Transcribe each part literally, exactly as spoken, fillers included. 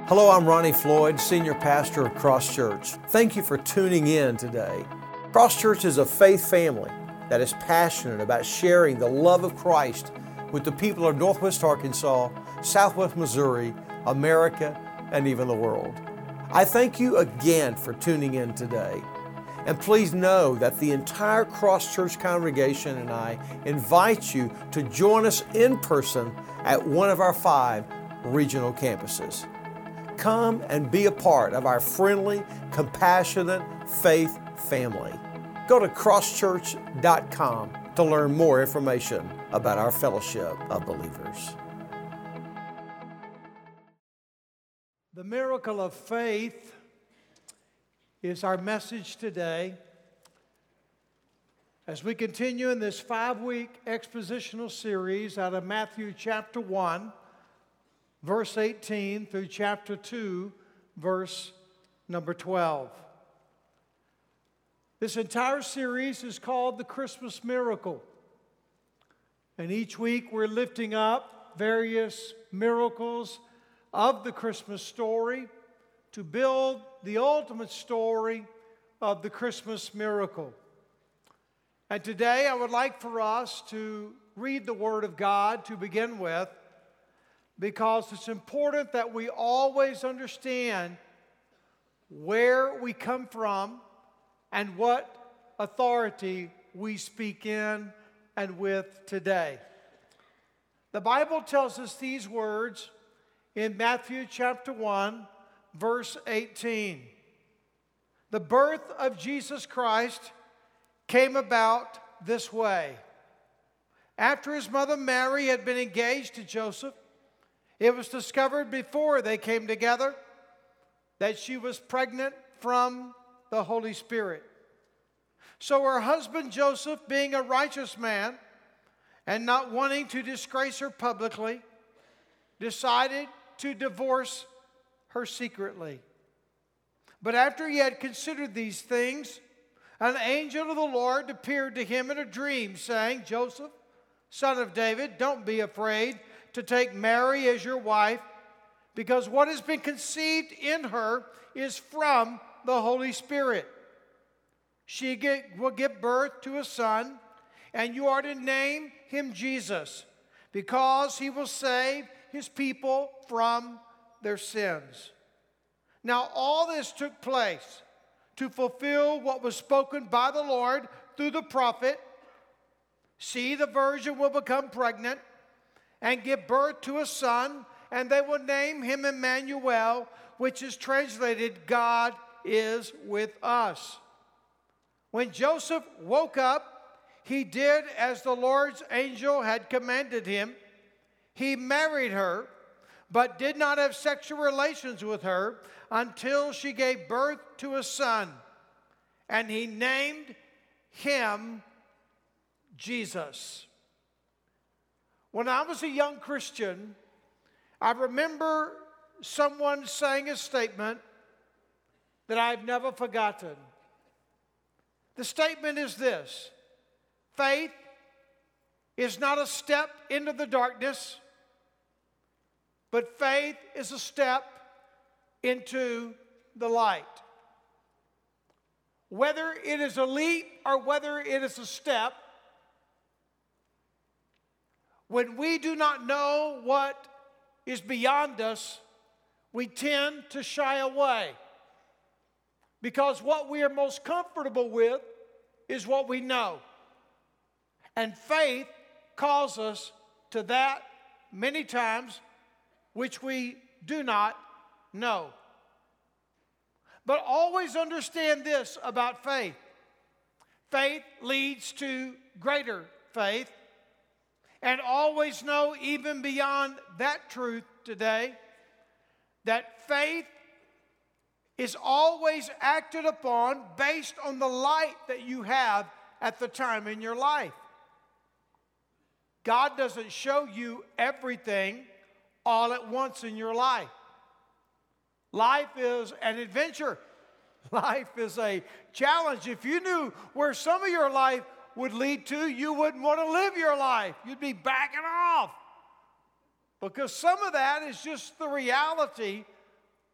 Hello, I'm Ronnie Floyd, Senior Pastor of Cross Church. Thank you for tuning in today. Cross Church is a faith family that is passionate about sharing the love of Christ with the people of Northwest Arkansas, Southwest Missouri, America, and even the world. I thank you again for tuning in today. And please know that the entire Cross Church congregation and I invite you to join us in person at one of our five regional campuses. Come and be a part of our friendly, compassionate faith family. Go to cross church dot com to learn more information about our fellowship of believers. The miracle of faith is our message today as we continue in this five-week expositional series out of Matthew chapter one, verse eighteen through chapter two, verse number twelve. This entire series is called the Christmas Miracle. And each week we're lifting up various miracles of the Christmas story to build the ultimate story of the Christmas miracle. And today I would like for us to read the Word of God to begin with, because it's important that we always understand where we come from and what authority we speak in and with today. The Bible tells us these words in Matthew chapter one, verse eighteen. The birth of Jesus Christ came about this way. After his mother Mary had been engaged to Joseph, it was discovered before they came together that she was pregnant from the Holy Spirit. So her husband Joseph, being a righteous man and not wanting to disgrace her publicly, decided to divorce her secretly. But after he had considered these things, an angel of the Lord appeared to him in a dream, saying, Joseph, son of David, don't be afraid to take Mary as your wife, because what has been conceived in her is from the Holy Spirit. She get, will give birth to a son, and you are to name him Jesus, because he will save his people from their sins. Now all this took place to fulfill what was spoken by the Lord through the prophet. See, the virgin will become pregnant and give birth to a son, and they will name him Emmanuel, which is translated, God is with us. When Joseph woke up, he did as the Lord's angel had commanded him. He married her, but did not have sexual relations with her until she gave birth to a son, and he named him Jesus. When I was a young Christian, I remember someone saying a statement that I've never forgotten. The statement is this: faith is not a step into the darkness, but faith is a step into the light. Whether it is a leap or whether it is a step, when we do not know what is beyond us, we tend to shy away, because what we are most comfortable with is what we know. And faith calls us to that many times which we do not know. But always understand this about faith. Faith leads to greater faith. And always know, even beyond that truth today, that faith is always acted upon based on the light that you have at the time in your life. God doesn't show you everything all at once in your life. Life is an adventure. Life is a challenge. If you knew where some of your life would lead to, you wouldn't want to live your life. You'd be backing off. Because some of that is just the reality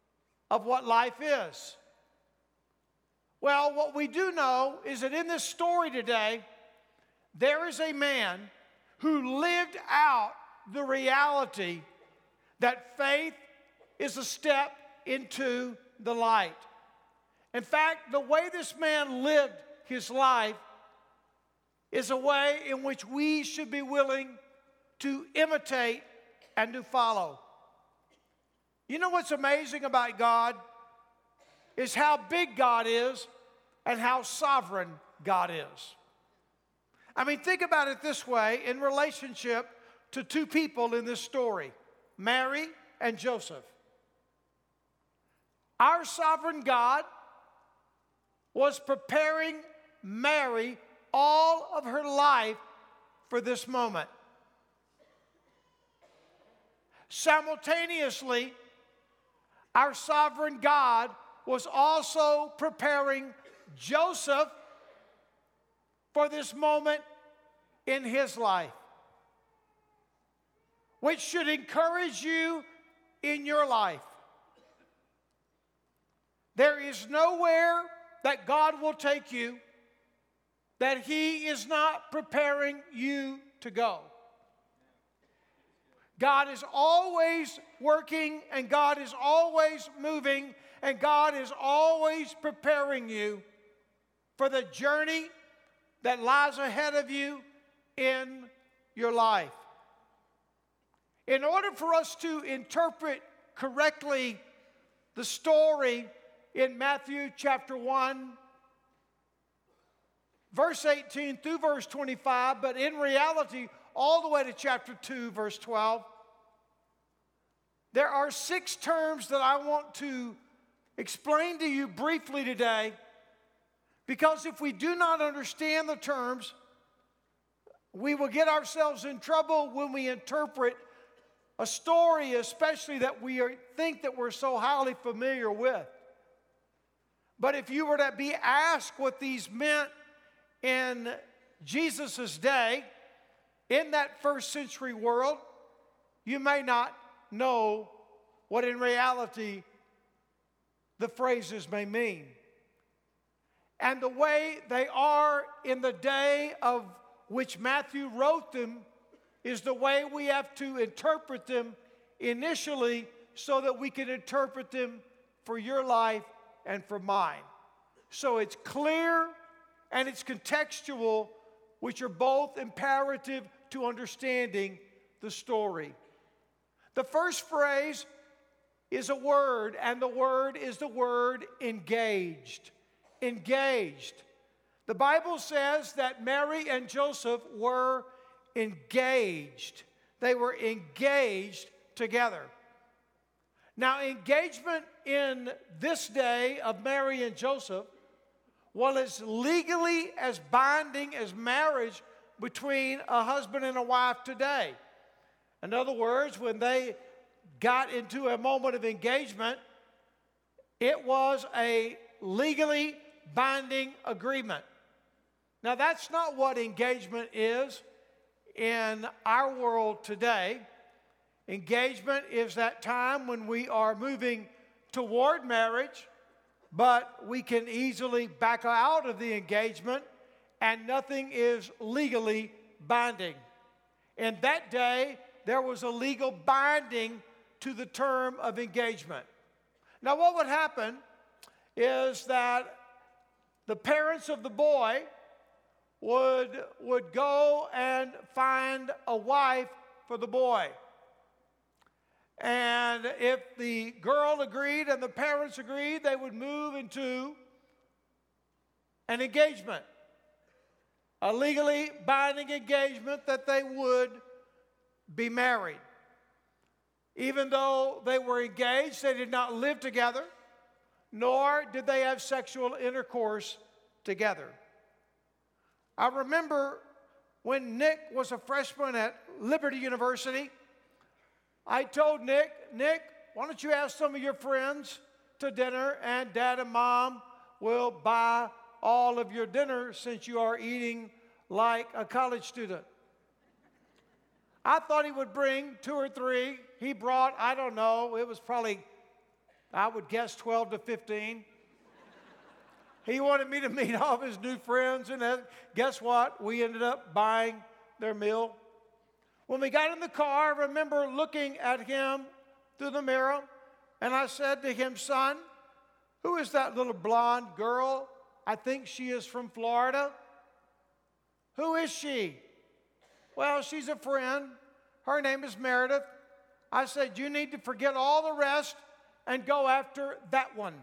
of what life is? Well, what we do know is that in this story today, there is a man who lived out the reality that faith is a step into the light. In fact, the way this man lived his life is a way in which we should be willing to imitate and to follow. You know what's amazing about God is how big God is and how sovereign God is. I mean, think about it this way in relationship to two people in this story, Mary and Joseph. Our sovereign God was preparing Mary all of her life for this moment. Simultaneously, our sovereign God was also preparing Joseph for this moment in his life, which should encourage you in your life. There is nowhere that God will take you that He is not preparing you to go. God is always working, and God is always moving, and God is always preparing you for the journey that lies ahead of you in your life. In order for us to interpret correctly the story in Matthew chapter one, verse eighteen through verse twenty-five, but in reality, all the way to chapter two, verse twelve, there are six terms that I want to explain to you briefly today, because if we do not understand the terms, we will get ourselves in trouble when we interpret a story, especially that we are, think that we're so highly familiar with. But if you were to be asked what these meant in Jesus' day, in that first century world, you may not know what in reality the phrases may mean. And the way they are in the day of which Matthew wrote them is the way we have to interpret them initially so that we can interpret them for your life and for mine. So it's clear and it's contextual, which are both imperative to understanding the story. The first phrase is a word, and the word is the word engaged. Engaged. The Bible says that Mary and Joseph were engaged. They were engaged together. Now, engagement in this day of Mary and Joseph was as legally as binding as marriage between a husband and a wife today. In other words, when they got into a moment of engagement, it was a legally binding agreement. Now, that's not what engagement is in our world today. Engagement is that time when we are moving toward marriage, but we can easily back out of the engagement and nothing is legally binding. In that day, there was a legal binding to the term of engagement. Now, what would happen is that the parents of the boy would, would go and find a wife for the boy. And if the girl agreed and the parents agreed, they would move into an engagement, a legally binding engagement that they would be married. Even though they were engaged, they did not live together, nor did they have sexual intercourse together. I remember when Nick was a freshman at Liberty University, I told Nick, Nick, why don't you ask some of your friends to dinner, and Dad and Mom will buy all of your dinner since you are eating like a college student. I thought he would bring two or three. He brought, I don't know, it was probably I would guess twelve to fifteen. He wanted me to meet all of his new friends, and that, guess what? We ended up buying their meal. When we got in the car, I remember looking at him through the mirror, and I said to him, son, who is that little blonde girl? I think she is from Florida. Who is she? Well, she's a friend. Her name is Meredith. I said, you need to forget all the rest and go after that one.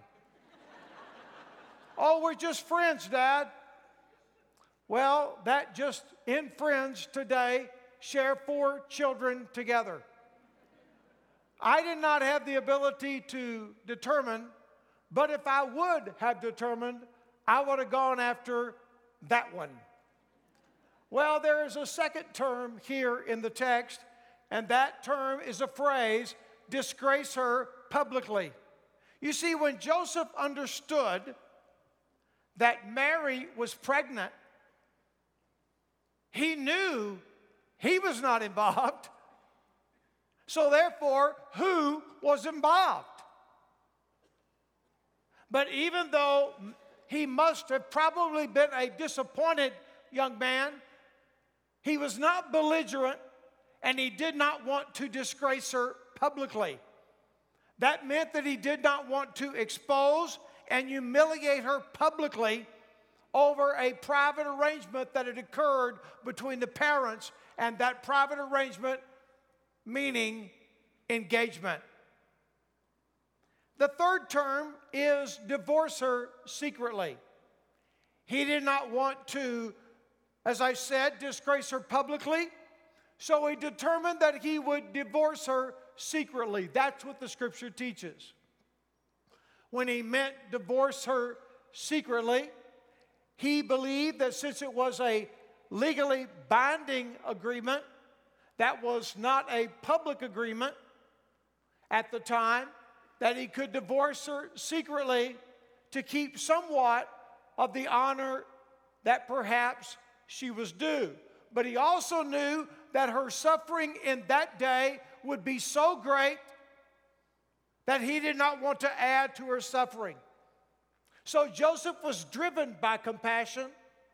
Oh, we're just friends, Dad. Well, that just in friends today share four children together. I did not have the ability to determine, but if I would have determined, I would have gone after that one. Well, there is a second term here in the text, and that term is a phrase, disgrace her publicly. You see, when Joseph understood that Mary was pregnant, he knew he was not involved. So therefore, who was involved? But even though he must have probably been a disappointed young man, he was not belligerent, and he did not want to disgrace her publicly. That meant that he did not want to expose and humiliate her publicly over a private arrangement that had occurred between the parents, and that private arrangement meaning engagement. The third term is divorce her secretly. He did not want to, as I said, disgrace her publicly, so he determined that he would divorce her secretly. That's what the scripture teaches. When he meant divorce her secretly, he believed that since it was a legally binding agreement, that was not a public agreement at the time, that he could divorce her secretly to keep somewhat of the honor that perhaps she was due. But he also knew that her suffering in that day would be so great that he did not want to add to her suffering. So Joseph was driven by compassion,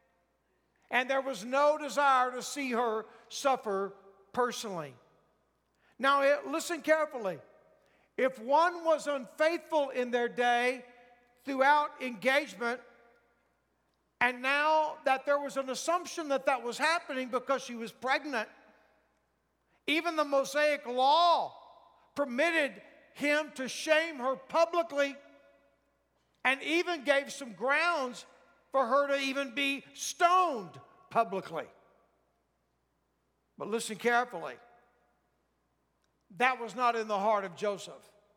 and there was no desire to see her suffer personally. Now, listen carefully. If one was unfaithful in their day throughout engagement, and now that there was an assumption that that was happening because she was pregnant, even the Mosaic law permitted him to shame her publicly, and even gave some grounds for her to even be stoned publicly. But listen carefully. That was not in the heart of Joseph.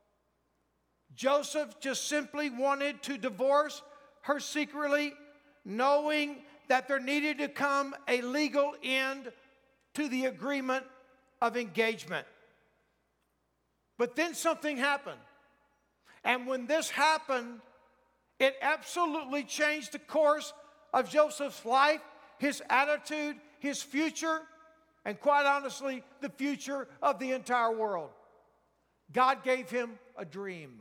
Joseph just simply wanted to divorce her secretly, knowing that there needed to come a legal end to the agreement of engagement. But then something happened. And when this happened, it absolutely changed the course of Joseph's life, his attitude, his future, and quite honestly, the future of the entire world. God gave him a dream.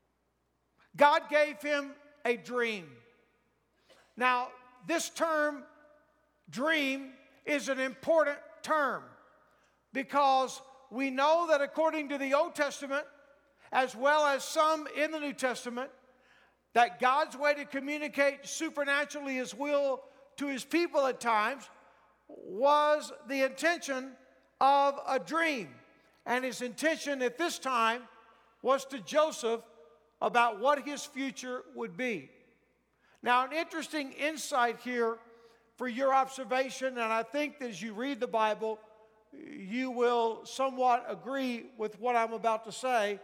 God gave him a dream. Now, this term, dream, is an important term because we know that according to the Old Testament, as well as some in the New Testament, that God's way to communicate supernaturally His will to His people at times was the intention of a dream. And His intention at this time was to Joseph about what his future would be. Now, an interesting insight here for your observation, and I think that as you read the Bible, you will somewhat agree with what I'm about to say,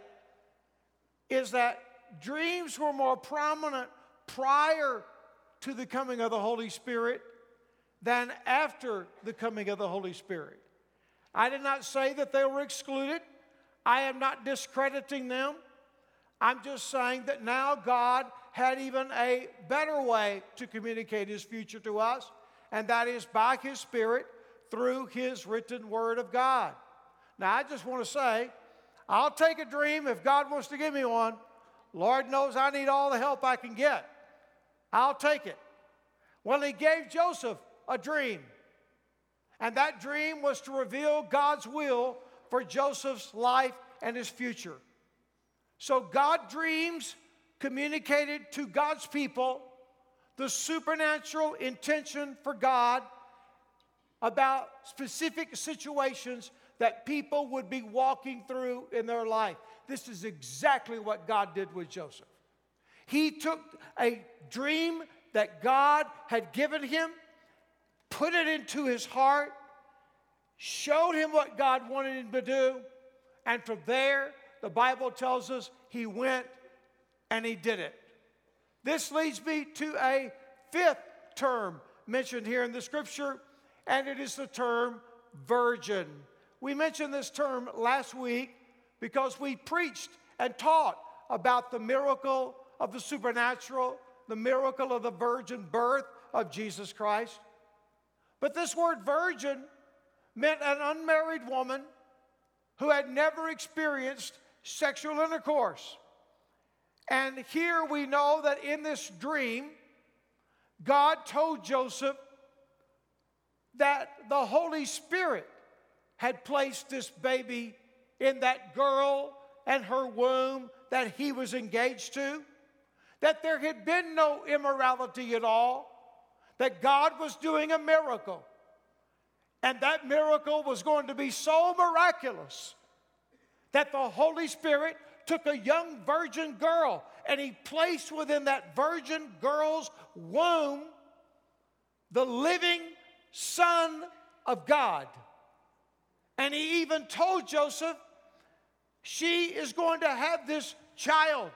is that dreams were more prominent prior to the coming of the Holy Spirit than after the coming of the Holy Spirit. I did not say that they were excluded. I am not discrediting them. I'm just saying that now God had even a better way to communicate His future to us, and that is by His Spirit through His written Word of God. Now, I just want to say, I'll take a dream if God wants to give me one, Lord knows I need all the help I can get. I'll take it. Well, he gave Joseph a dream. And that dream was to reveal God's will for Joseph's life and his future. So God dreams communicated to God's people the supernatural intention for God about specific situations that people would be walking through in their life. This is exactly what God did with Joseph. He took a dream that God had given him, put it into his heart, showed him what God wanted him to do, and from there, the Bible tells us he went and he did it. This leads me to a fifth term mentioned here in the scripture, and it is the term virgin. We mentioned this term last week because we preached and taught about the miracle of the supernatural, the miracle of the virgin birth of Jesus Christ. But this word virgin meant an unmarried woman who had never experienced sexual intercourse. And here we know that in this dream, God told Joseph that the Holy Spirit had placed this baby in that girl and her womb that he was engaged to, that there had been no immorality at all, that God was doing a miracle. And that miracle was going to be so miraculous that the Holy Spirit took a young virgin girl and he placed within that virgin girl's womb the living Son of God. And he even told Joseph, she is going to have this child.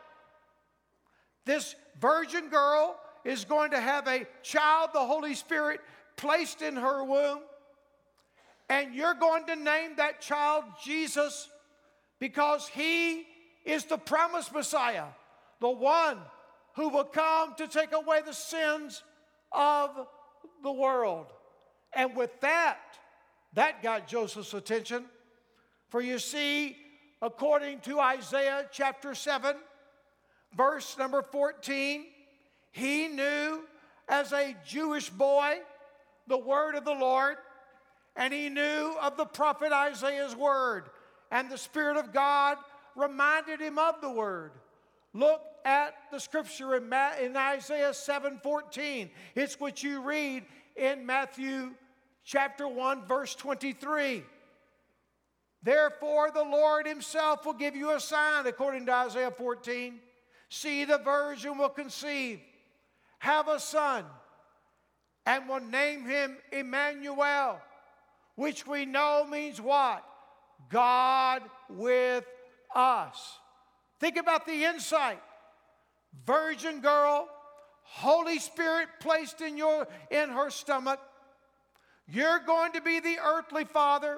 This virgin girl is going to have a child, the Holy Spirit placed in her womb. And you're going to name that child Jesus because he is the promised Messiah, the one who will come to take away the sins of the world. And with that, that got Joseph's attention. For you see, according to Isaiah chapter seven, verse number fourteen, he knew as a Jewish boy the word of the Lord, and he knew of the prophet Isaiah's word, and the Spirit of God reminded him of the word. Look at the scripture in, Ma- in Isaiah seven fourteen. It's what you read in Matthew chapter one, verse twenty-three. Therefore, the Lord himself will give you a sign, according to Isaiah fourteen. See, the virgin will conceive, have a son, and will name him Emmanuel, which we know means what? God with us. Think about the insight. Virgin girl, Holy Spirit placed in your in her stomach. You're going to be the earthly father.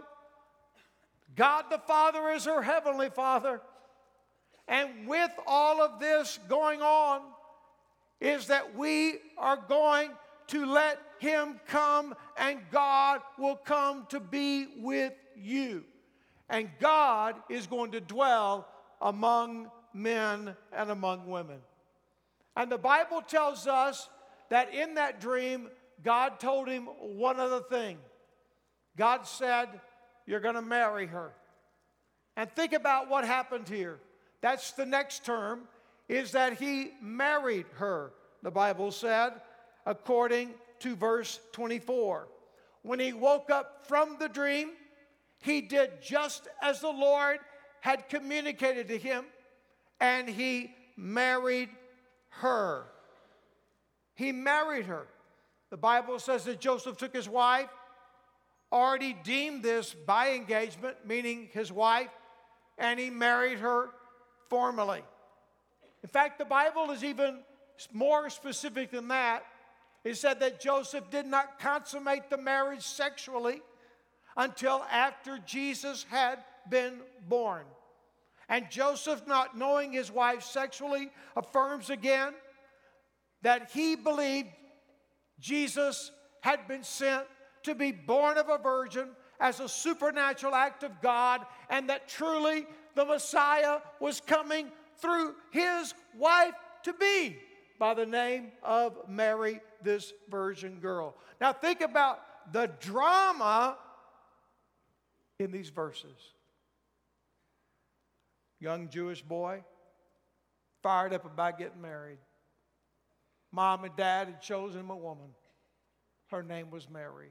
God the Father is her heavenly Father. And with all of this going on is that we are going to let him come, and God will come to be with you. And God is going to dwell among men and among women. And the Bible tells us that in that dream, God told him one other thing. God said, you're going to marry her. And think about what happened here. That's the next term, is that he married her, the Bible said, according to verse twenty-four. When he woke up from the dream, he did just as the Lord had communicated to him, and he married her. He married her. The Bible says that Joseph took his wife, already deemed this by engagement, meaning his wife, and he married her formally. In fact, the Bible is even more specific than that. It said that Joseph did not consummate the marriage sexually until after Jesus had been born. And Joseph, not knowing his wife sexually, affirms again that he believed Jesus had been sent to be born of a virgin as a supernatural act of God, and that truly the Messiah was coming through his wife to be by the name of Mary, this virgin girl. Now think about the drama in these verses. Young Jewish boy, fired up about getting married. Mom and dad had chosen him a woman. Her name was Mary.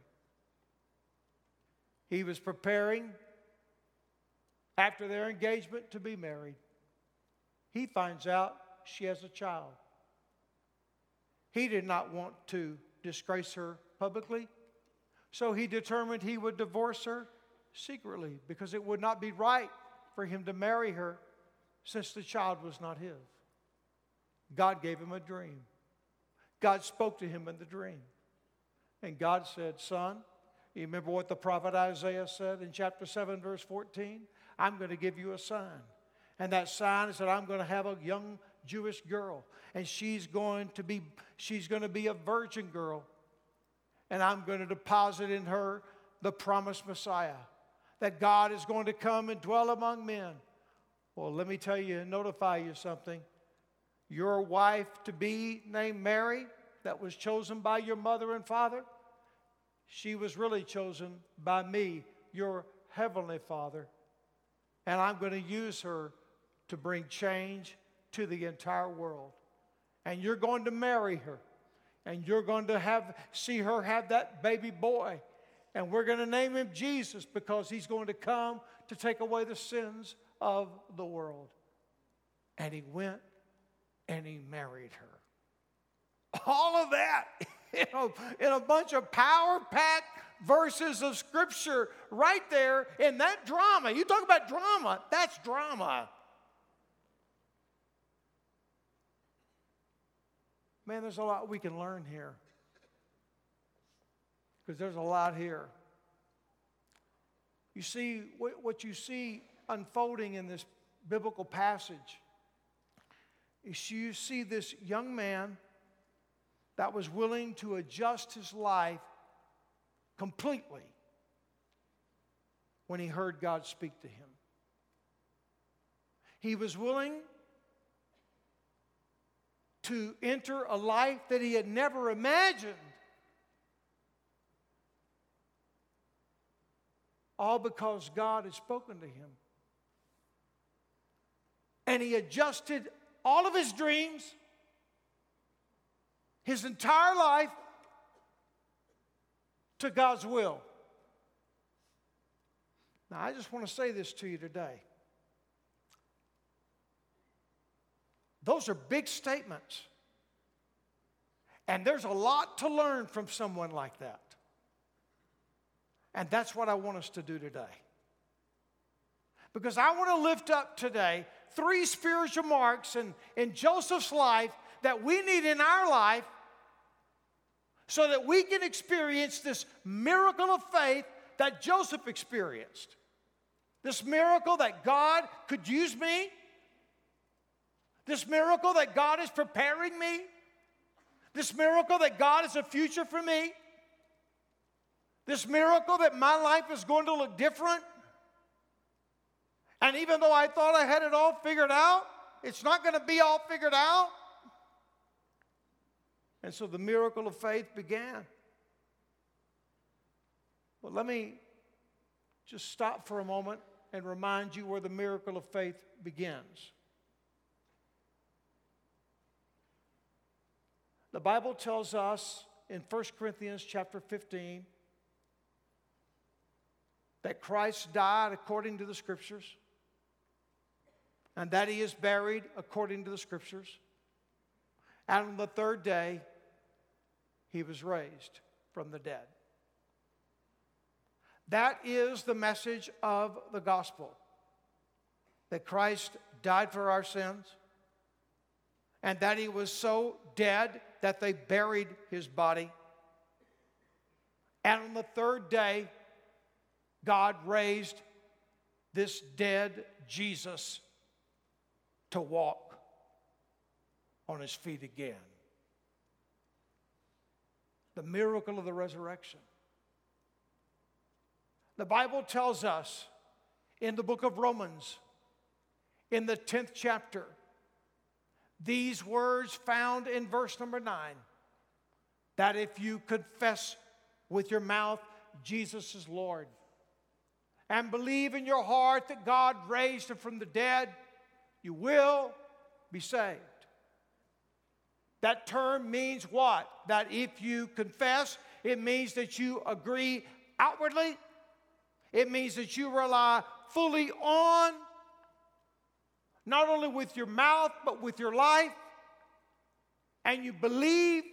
He was preparing after their engagement to be married. He finds out she has a child. He did not want to disgrace her publicly, so he determined he would divorce her secretly because it would not be right for him to marry her since the child was not his. God gave him a dream. God spoke to him in the dream. And God said, son, you remember what the prophet Isaiah said in chapter seven, verse fourteen? I'm going to give you a sign. And that sign is that I'm going to have a young Jewish girl. And she's going to be, she's going to be a virgin girl. And I'm going to deposit in her the promised Messiah. That God is going to come and dwell among men. Well, let me tell you and notify you something. Your wife to be named Mary, that was chosen by your mother and father, she was really chosen by me, your heavenly Father. And I'm going to use her to bring change to the entire world. And you're going to marry her. And you're going to have see her have that baby boy. And we're going to name him Jesus because he's going to come to take away the sins of the world. And he went and he married her. All of that in a, in a bunch of power-packed verses of Scripture right there in that drama. You talk about drama, that's drama. Man, there's a lot we can learn here. Because there's a lot here. You see, what you see unfolding in this biblical passage is you see this young man that was willing to adjust his life completely when he heard God speak to him. He was willing to enter a life that he had never imagined. All because God had spoken to him. And he adjusted all of his dreams, his entire life, to God's will. Now, I just want to say this to you today. Those are big statements. And there's a lot to learn from someone like that. And that's what I want us to do today. Because I want to lift up today three spiritual marks in, in Joseph's life that we need in our life so that we can experience this miracle of faith that Joseph experienced. This miracle that God could use me. This miracle that God is preparing me. This miracle that God is a future for me. This miracle that my life is going to look different. And even though I thought I had it all figured out, it's not going to be all figured out. And so the miracle of faith began. Well, let me just stop for a moment and remind you where the miracle of faith begins. The Bible tells us in First Corinthians chapter fifteen that Christ died according to the Scriptures and that he is buried according to the Scriptures. And on the third day, he was raised from the dead. That is the message of the gospel, that Christ died for our sins and that he was so dead that they buried his body. And on the third day, God raised this dead Jesus to walk on his feet again. The miracle of the resurrection. The Bible tells us in the book of Romans, in the tenth chapter, these words found in verse number nine, that if you confess with your mouth Jesus is Lord and believe in your heart that God raised him from the dead, you will be saved. That term means what? That if you confess, it means that you agree outwardly. It means that you rely fully on, not only with your mouth, but with your life. And you believe,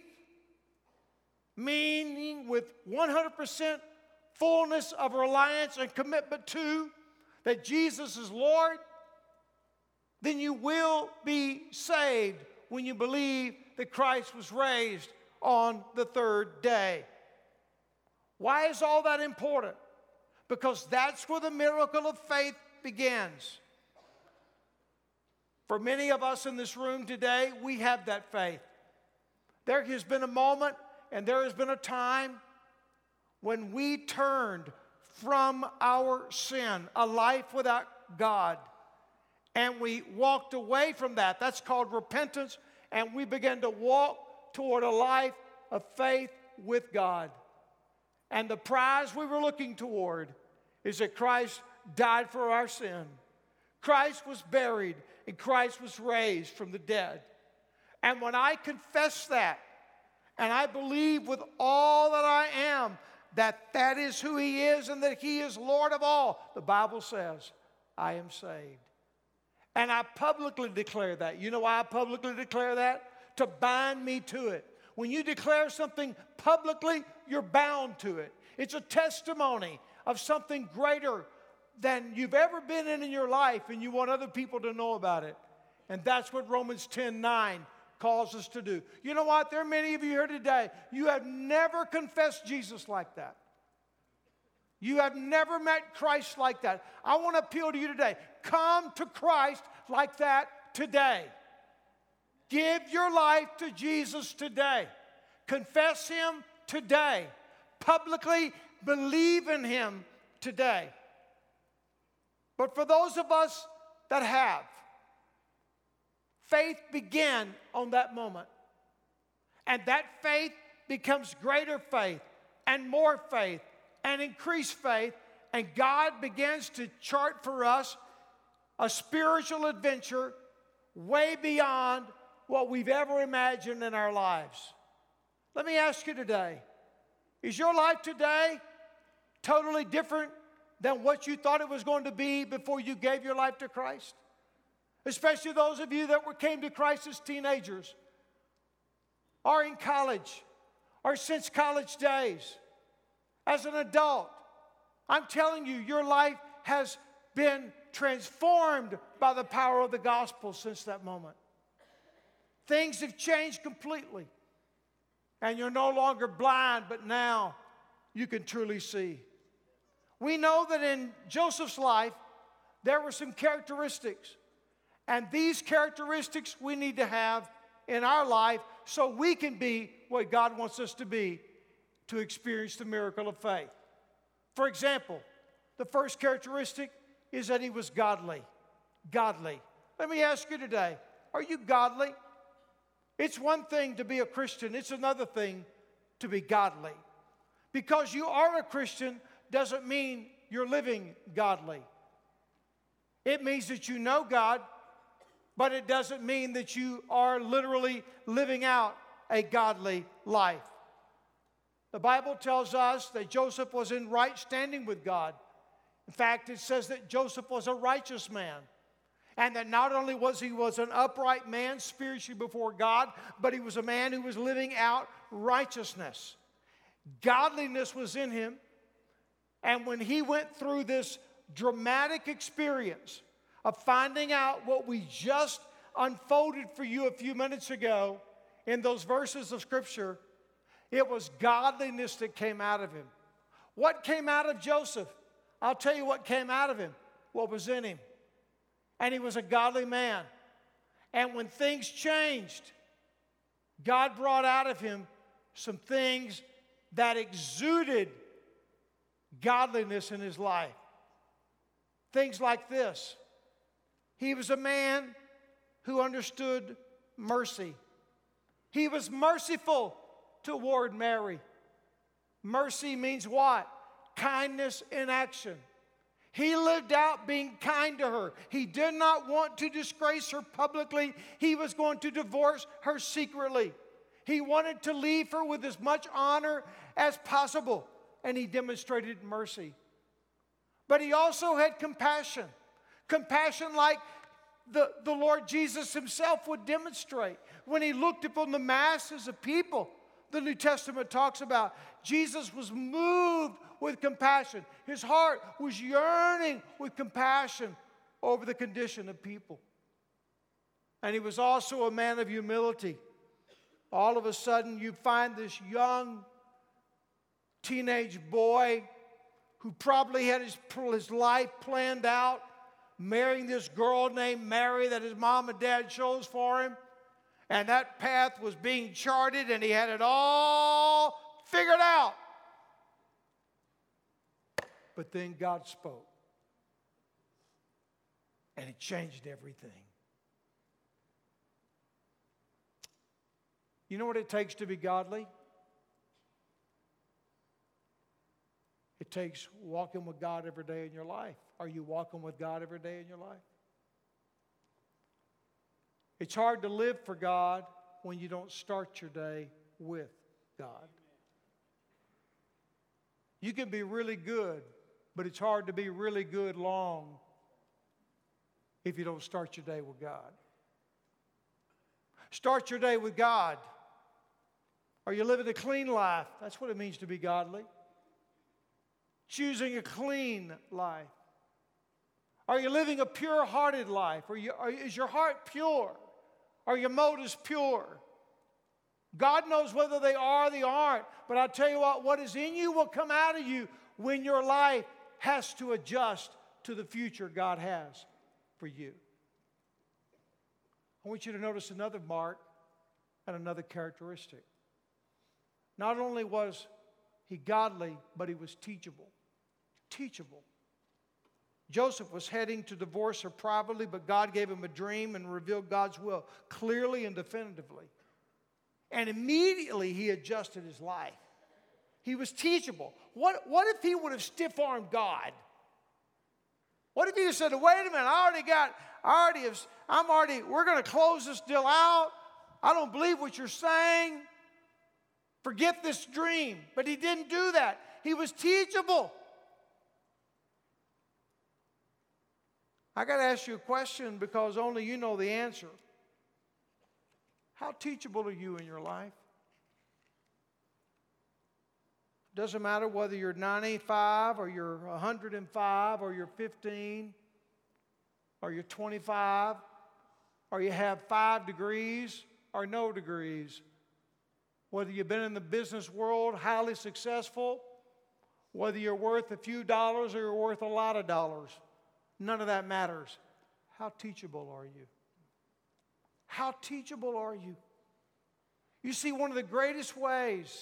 meaning with one hundred percent fullness of reliance and commitment to that Jesus is Lord, then you will be saved when you believe that Christ was raised on the third day. Why is all that important? Because that's where the miracle of faith begins. For many of us in this room today, we have that faith. There has been a moment and there has been a time when we turned from our sin, a life without God, and we walked away from that. That's called repentance, and we began to walk toward a life of faith with God. And the prize we were looking toward is that Christ died for our sin. Christ was buried, and Christ was raised from the dead. And when I confess that, and I believe with all that I am that that is who he is and that he is Lord of all, the Bible says, I am saved. And I publicly declare that. You know why I publicly declare that? To bind me to it. When you declare something publicly, you're bound to it. It's a testimony of something greater than you've ever been in in your life, and you want other people to know about it. And that's what Romans ten nine calls us to do. You know what? There are many of you here today, you have never confessed Jesus like that. You have never met Christ like that. I want to appeal to you today. Come to Christ like that today. Give your life to Jesus today. Confess him today. Publicly believe in him today. But for those of us that have, faith began on that moment. And that faith becomes greater faith and more faith and increased faith. And God begins to chart for us a spiritual adventure way beyond what we've ever imagined in our lives. Let me ask you today, is your life today totally different than what you thought it was going to be before you gave your life to Christ? Especially those of you that were, came to Christ as teenagers, or in college, or since college days, as an adult. I'm telling you, your life has been transformed by the power of the gospel since that moment. Things have changed completely. And you're no longer blind, but now you can truly see. We know that in Joseph's life, there were some characteristics. And these characteristics we need to have in our life so we can be what God wants us to be to experience the miracle of faith. For example, the first characteristic is that he was godly. Godly. Let me ask you today, are you godly? It's one thing to be a Christian. It's another thing to be godly. Because you are a Christian doesn't mean you're living godly. It means that you know God, but it doesn't mean that you are literally living out a godly life. The Bible tells us that Joseph was in right standing with God. In fact, it says that Joseph was a righteous man. And that not only was he was an upright man spiritually before God, but he was a man who was living out righteousness. Godliness was in him. And when he went through this dramatic experience of finding out what we just unfolded for you a few minutes ago in those verses of Scripture, it was godliness that came out of him. What came out of Joseph? I'll tell you what came out of him, what was in him. And he was a godly man. And when things changed, God brought out of him some things that exuded godliness in his life. Things like this. He was a man who understood mercy. He was merciful toward Mary. Mercy means what? Kindness in action. He lived out being kind to her. He did not want to disgrace her publicly. He was going to divorce her secretly. He wanted to leave her with as much honor as possible, and he demonstrated mercy. But he also had compassion. Compassion like the, the Lord Jesus himself would demonstrate. When he looked upon the masses of people, the New Testament talks about, Jesus was moved with compassion. His heart was yearning with compassion over the condition of people. And he was also a man of humility. All of a sudden, you find this young teenage boy who probably had his, his life planned out, marrying this girl named Mary that his mom and dad chose for him. And that path was being charted, and he had it all figured out. But then God spoke, and it changed everything. You know what it takes to be godly? It takes walking with God every day in your life. Are you walking with God every day in your life? It's hard to live for God when you don't start your day with God. You can be really good, but it's hard to be really good long if you don't start your day with God. Start your day with God. Are you living a clean life? That's what it means to be godly. Choosing a clean life. Are you living a pure-hearted life? Are you, are, is your heart pure? Are your motives pure? God knows whether they are or they aren't. But I'll tell you what, what is in you will come out of you when your life has to adjust to the future God has for you. I want you to notice another mark and another characteristic. Not only was he godly, but he was teachable. Teachable. Joseph was heading to divorce her privately, but God gave him a dream and revealed God's will clearly and definitively. And immediately he adjusted his life. He was teachable. What, what if he would have stiff-armed God? What if he said, wait a minute, I already got, I already have, I'm already, we're going to close this deal out. I don't believe what you're saying. Forget this dream. But he didn't do that. He was teachable. I got to ask you a question because only you know the answer. How teachable are you in your life? Doesn't matter whether you're ninety-five or you're one hundred five or you're fifteen or you're twenty-five or you have five degrees or no degrees. Whether you've been in the business world, highly successful, whether you're worth a few dollars or you're worth a lot of dollars, none of that matters. How teachable are you? How teachable are you? You see, one of the greatest ways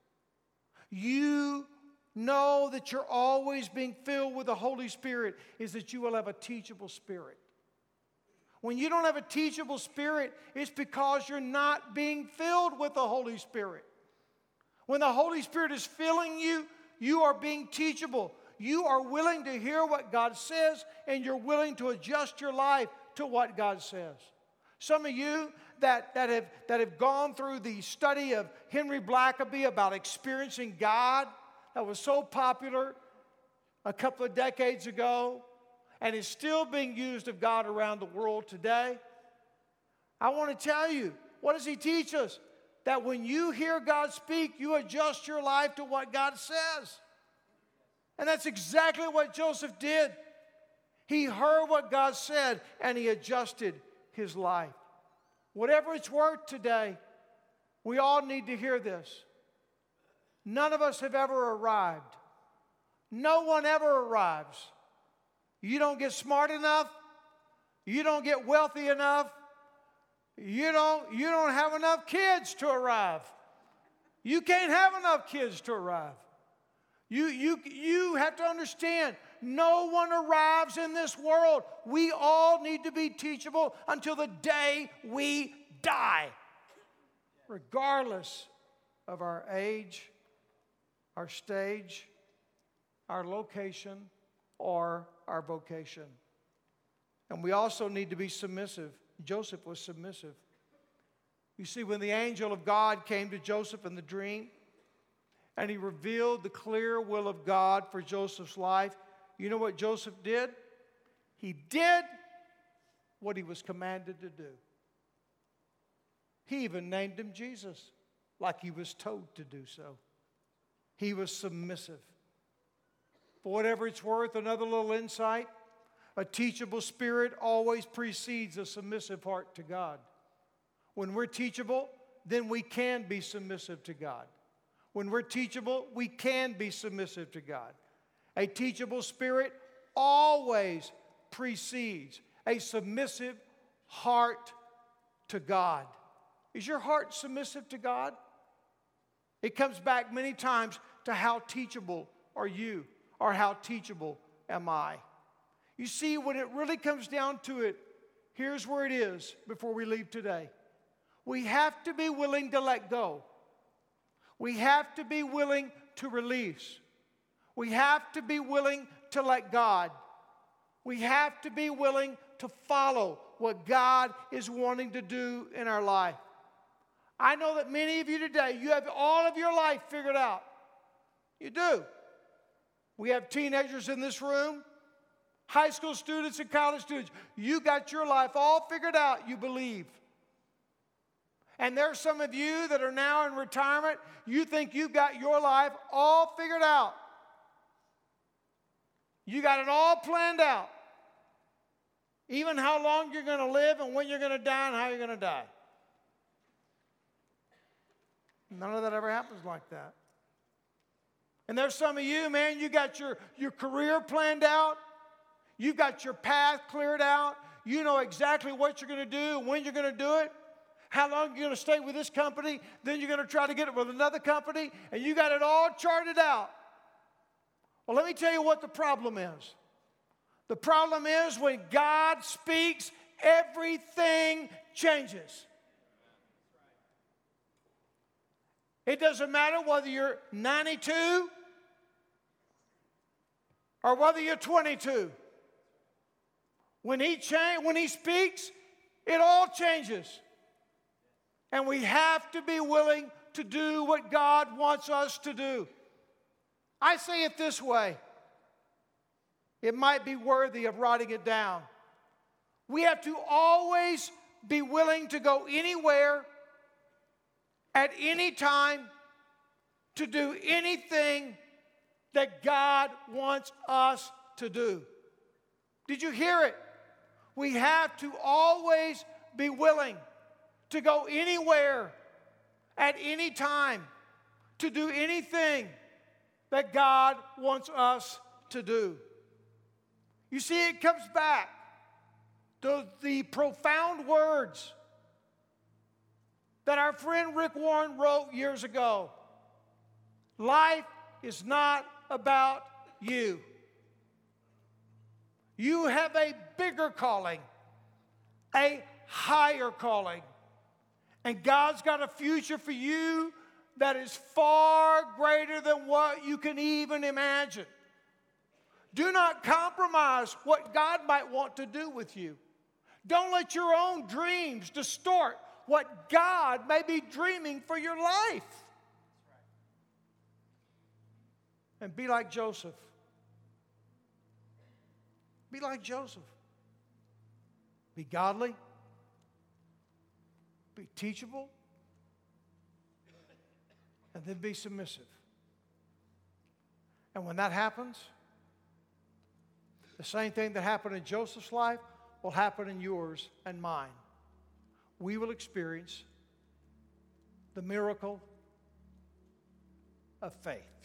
you know that you're always being filled with the Holy Spirit is that you will have a teachable spirit. When you don't have a teachable spirit, it's because you're not being filled with the Holy Spirit. When the Holy Spirit is filling you, you are being teachable. You are willing to hear what God says, and you're willing to adjust your life to what God says. Some of you that, that, have, that have gone through the study of Henry Blackaby about experiencing God, that was so popular a couple of decades ago, and is still being used of God around the world today. I want to tell you, what does he teach us? That when you hear God speak, you adjust your life to what God says. And that's exactly what Joseph did. He heard what God said, and he adjusted his life. Whatever it's worth today, we all need to hear this. None of us have ever arrived. No one ever arrives. You don't get smart enough. You don't get wealthy enough. You don't, you don't have enough kids to arrive. You can't have enough kids to arrive. You, you, you have to understand, no one arrives in this world. We all need to be teachable until the day we die, regardless of our age, our stage, our location, or our vocation. And we also need to be submissive. Joseph was submissive. You see, when the angel of God came to Joseph in the dream, and he revealed the clear will of God for Joseph's life, you know what Joseph did? He did what he was commanded to do. He even named him Jesus, like he was told to do so. He was submissive. For whatever it's worth, another little insight, a teachable spirit always precedes a submissive heart to God. When we're teachable, then we can be submissive to God. When we're teachable, we can be submissive to God. A teachable spirit always precedes a submissive heart to God. Is your heart submissive to God? It comes back many times to how teachable are you, or how teachable am I? You see, when it really comes down to it, here's where it is before we leave today. We have to be willing to let go. We have to be willing to release. We have to be willing to let God. We have to be willing to follow what God is wanting to do in our life. I know that many of you today, you have all of your life figured out. You do. We have teenagers in this room, high school students and college students. You got your life all figured out, you believe. And there are some of you that are now in retirement. You think you've got your life all figured out. You got it all planned out. Even how long you're going to live and when you're going to die and how you're going to die. None of that ever happens like that. And there's some of you, man, you got your, your career planned out. You got your path cleared out. You know exactly what you're going to do and when you're going to do it. How long you're going to stay with this company. Then you're going to try to get it with another company. And you got it all charted out. Well, let me tell you what the problem is. The problem is when God speaks, everything changes. It doesn't matter whether you're ninety-two or whether you're twenty-two. When he, cha- when he speaks, it all changes. And we have to be willing to do what God wants us to do. I say it this way. It might be worthy of writing it down. We have to always be willing to go anywhere, at any time, to do anything that God wants us to do. Did you hear it? We have to always be willing to go anywhere, at any time, to do anything that God wants us to do. You see, it comes back to the profound words that our friend Rick Warren wrote years ago. Life is not about you. You have a bigger calling, a higher calling. And God's got a future for you that is far greater than what you can even imagine. Do not compromise what God might want to do with you. Don't let your own dreams distort what God may be dreaming for your life. And be like Joseph. Be like Joseph. Be godly. Be teachable. And then be submissive. And when that happens, the same thing that happened in Joseph's life will happen in yours and mine. We will experience the miracle of faith.